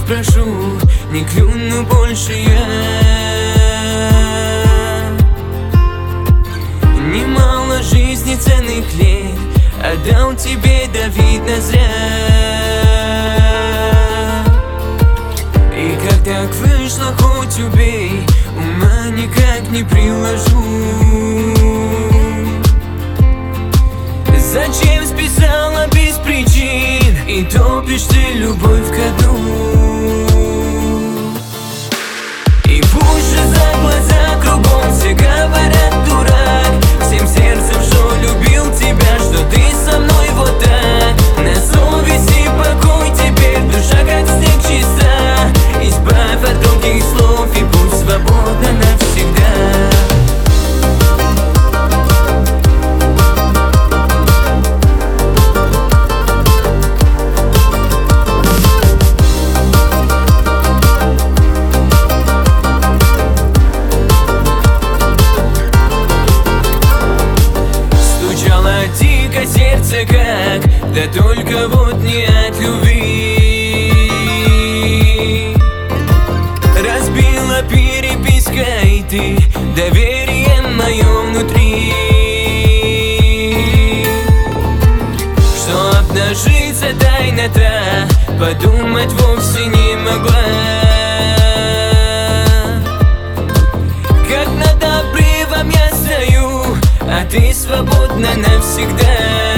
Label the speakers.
Speaker 1: прошу, не клюну больше я. Немало жизни ценных лет отдал тебе, да видно зря. И как так вышло, хоть убей, ума никак не приложу. Зачем списала без причин и топишь ты любовь ко дну? И пусть же за глаза кругом все говорят дурак, всем сердцем, что любил тебя, что ты со мной вот так. На совести покой теперь, душа как снег чиста. Избавь от долгих слов и будь свободна навсегда. Дико сердце как, да только вот не от любви. Разбила переписка и ты доверие мое внутри. Что обнажится тайна-то, подумать вовсе не могла. Как над обрывом я стою, а ты свободна навсегда.